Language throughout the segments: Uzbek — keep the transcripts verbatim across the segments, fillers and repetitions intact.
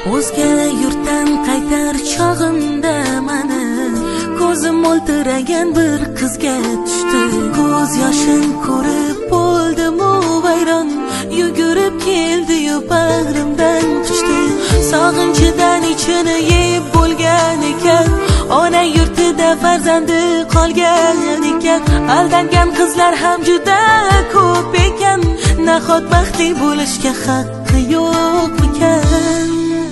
o'zga yurtdan qaytar chog'imda mani ko'zim mo'ltiragan bir qizga tushdi. Ko'z yoshim ko'rib bo'ldim-u vayron, yugurib keldi-yu bag'rimdan quchdi. Sog'inchidan ichini yeb bo'lgan ekan, ona yurtida farzandi qolgan ekan. Aldangan qizlar ham juda ko'p ekan, nahot baxtli bo'lishga haqqi yo'qmikan?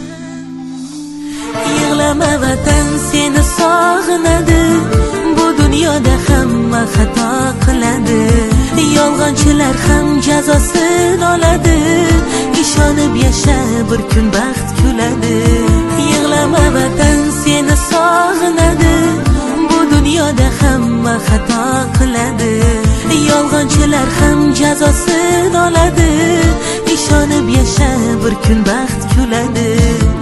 Yig'lama vatan, seni sog'inadi, bu dunyoda hamma xato qiladi. Yolg'onchilar ham jazosini oladi, ishonib yasha, bir kun baxt kuladi. Yig'lama vatan, seni sog'inadi, bu dunyoda hamma xato qiladi. Yolg'onchilar ham jazosini oladi, ishonib yasha, bir kun baxt kuladi.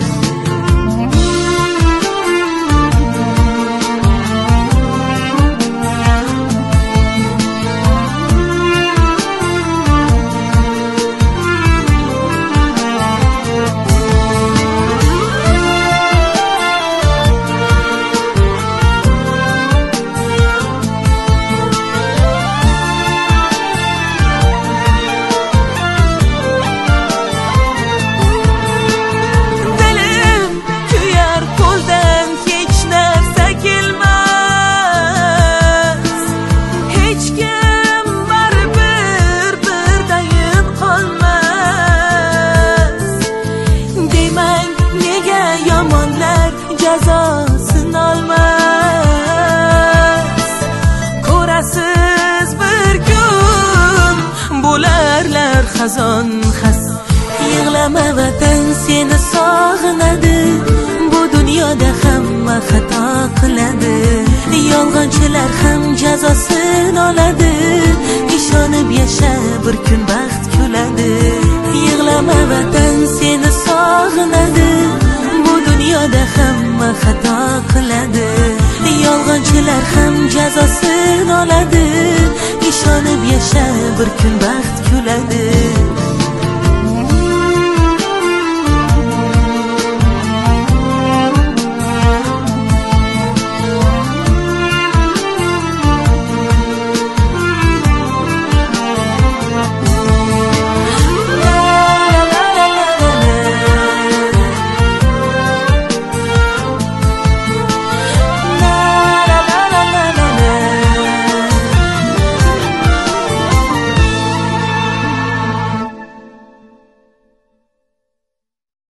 Jazosin olmas, ko'rasiz bir kun bo'larlar xazon xas. Yig'lama vatan, seni sog'inadi, bu dunyoda hamma xato qiladi. Yolg'onchilar ham jazosini oladi, ishonib yasha, bir kun baxt kuladi. Yig'lama vatan, seni sog'inadi, bu dunyoda hamma xato qiladi. Yolg'onchilar ham jazosini oladi, ishonib yasha, bir kun baxt kuladi.